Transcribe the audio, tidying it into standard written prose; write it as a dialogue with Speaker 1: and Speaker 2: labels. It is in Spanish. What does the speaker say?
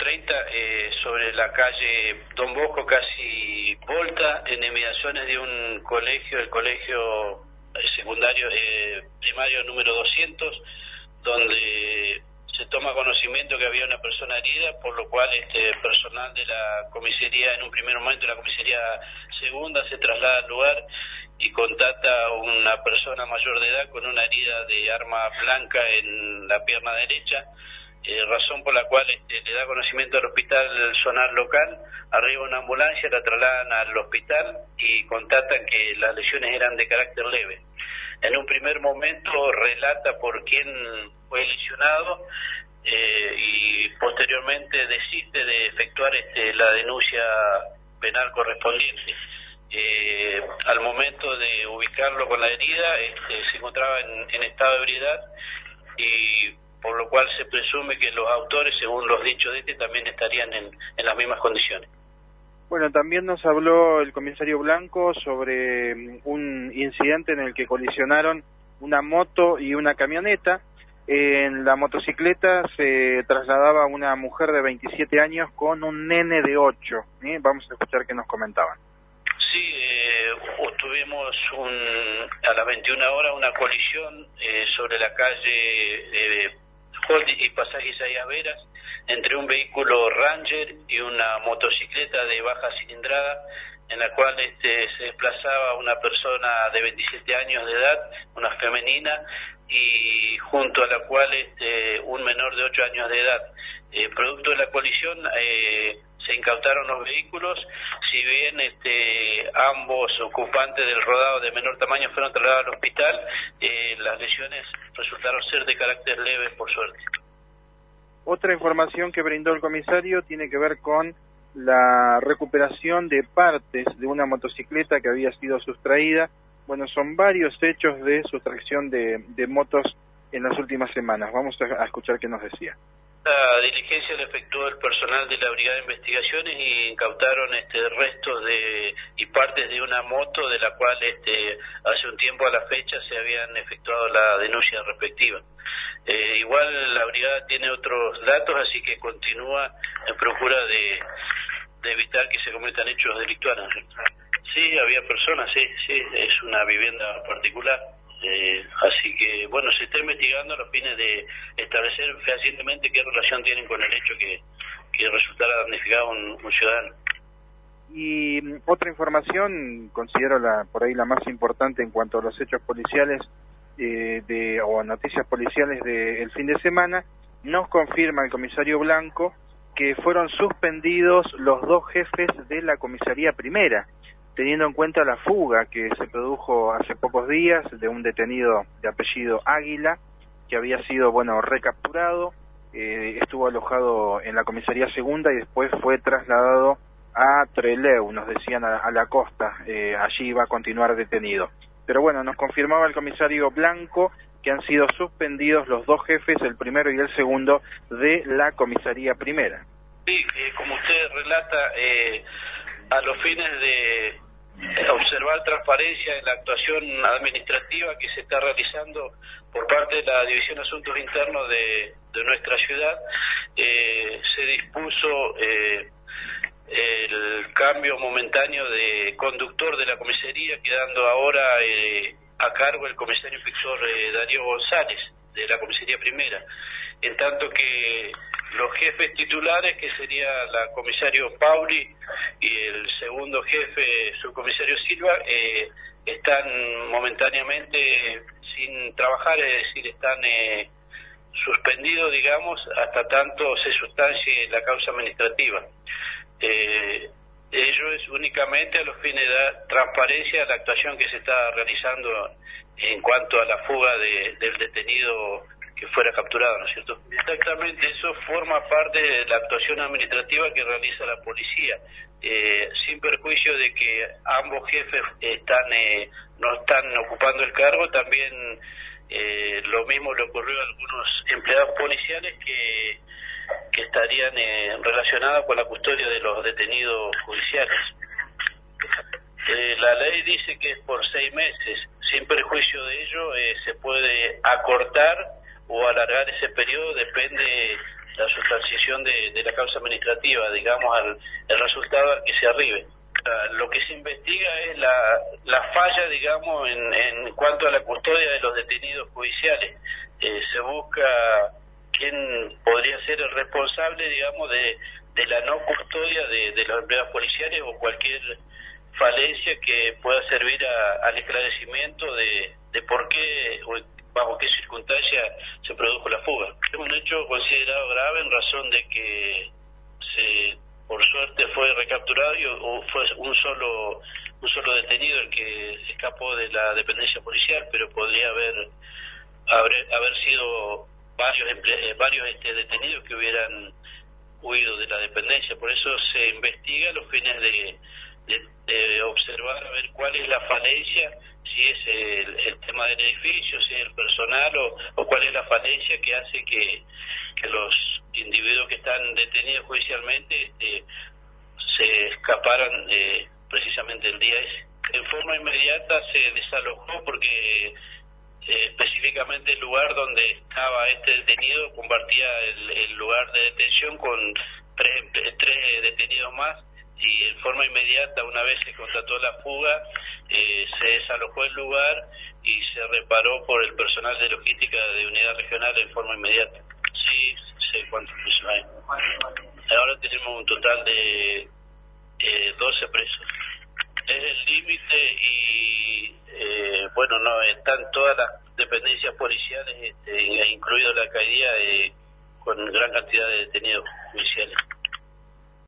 Speaker 1: 21:30 sobre la calle Don Bosco, casi Volta, en inmediaciones de un colegio, el colegio secundario primario número 200, donde se toma conocimiento que había una persona herida, por lo cual personal de la comisaría, en un primer momento la comisaría segunda, se traslada al lugar y contacta a una persona mayor de edad con una herida de arma blanca en la pierna derecha, razón por la cual le da conocimiento al hospital zonal local. Arriba una ambulancia, la trasladan al hospital y contactan que las lesiones eran de carácter leve. En un primer momento relata por quién fue lesionado y posteriormente desiste de efectuar la denuncia penal correspondiente. Al momento de ubicarlo con la herida, se encontraba en estado de ebriedad, y por lo cual se presume que los autores, según los dichos de también estarían en las mismas condiciones.
Speaker 2: Bueno, también nos habló el comisario Blanco sobre un incidente en el que colisionaron una moto y una camioneta. En la motocicleta se trasladaba una mujer de 27 años con un nene de 8. Vamos a escuchar qué nos comentaban.
Speaker 1: Sí, tuvimos a las 21 horas una colisión sobre la calle Holdi y Pasaje Isaías Veras, entre un vehículo Ranger y una motocicleta de baja cilindrada, en la cual se desplazaba una persona de 27 años de edad, una femenina, y junto a la cual un menor de 8 años de edad. Producto de la colisión se incautaron los vehículos, si bien ambos ocupantes del rodado de menor tamaño fueron trasladados al hospital, las lesiones resultaron ser de carácter leve, por suerte.
Speaker 2: Otra información que brindó el comisario tiene que ver con la recuperación de partes de una motocicleta que había sido sustraída. Bueno, son varios hechos de sustracción de motos en las últimas semanas. Vamos a escuchar qué nos decía.
Speaker 1: La diligencia la efectuó el personal de la Brigada de Investigaciones y incautaron restos y partes de una moto de la cual hace un tiempo a la fecha se habían efectuado la denuncia respectiva. Igual la brigada tiene otros datos, así que continúa en procura de evitar que se cometan hechos delictuales. Sí, había personas, sí, es una vivienda particular. Así que, bueno, se está investigando a los fines de establecer fehacientemente qué relación tienen con el hecho que resultara damnificado un ciudadano.
Speaker 2: Y otra información, considero por ahí la más importante en cuanto a los hechos policiales o noticias policiales del fin de semana, nos confirma el comisario Blanco que fueron suspendidos los 2 jefes de la comisaría primera, teniendo en cuenta la fuga que se produjo hace pocos días de un detenido de apellido Águila, que había sido, recapturado, estuvo alojado en la comisaría segunda y después fue trasladado a Trelew, nos decían, a la costa, allí iba a continuar detenido. Pero bueno, nos confirmaba el comisario Blanco que han sido suspendidos los 2 jefes, el primero y el segundo, de la comisaría primera.
Speaker 1: Sí, como usted relata, a los fines de observar transparencia en la actuación administrativa que se está realizando por parte de la División de Asuntos Internos de nuestra ciudad, se dispuso el cambio momentáneo de conductor de la comisaría, quedando ahora a cargo el comisario inspector Darío González, de la comisaría primera, en tanto que los jefes titulares, que sería la comisario Pauli y el segundo jefe, subcomisario Silva, están momentáneamente sin trabajar, es decir, están suspendidos, digamos, hasta tanto se sustancie la causa administrativa. Ello es únicamente a los fines de dar transparencia a la actuación que se está realizando en cuanto a la fuga del detenido que fuera capturado, ¿no es cierto? Exactamente, eso forma parte de la actuación administrativa que realiza la policía, sin perjuicio de que ambos jefes no están ocupando el cargo. También lo mismo le ocurrió a algunos empleados policiales que estarían relacionados con la custodia de los detenidos judiciales. La ley dice que es por 6 meses. Sin perjuicio de ello, se puede acortar o alargar ese periodo, depende la sustanciación de la causa administrativa, digamos, el resultado al que se arribe. Lo que se investiga es la falla, digamos, en cuanto a la custodia de los detenidos judiciales. Se busca quién podría ser el responsable, digamos, de la no custodia de los empleados policiales o cualquier falencia que pueda servir al esclarecimiento de por qué o bajo qué circunstancia se produjo la fuga. Es un hecho considerado grave en razón de que por suerte fue recapturado y fue un solo detenido el que escapó de la dependencia policial, pero podría haber sido varios detenidos que hubieran huido de la dependencia. Por eso se investiga a los fines de observar a ver cuál es la falencia, si es el tema del edificio, si es el personal o cuál es la falencia que hace que los individuos que están detenidos judicialmente se escaparan precisamente el día ese. En forma inmediata se desalojó porque específicamente el lugar donde estaba este detenido compartía el lugar de detención con tres detenidos más, y en forma inmediata, una vez se constató la fuga, se desalojó el lugar y se reparó por el personal de logística de unidad regional en forma inmediata. Sí, sé cuántos presos hay. Ahora tenemos un total de 12 presos. Es el límite y bueno, no están todas las dependencias policiales, incluido la alcaldía, con gran cantidad de detenidos judiciales.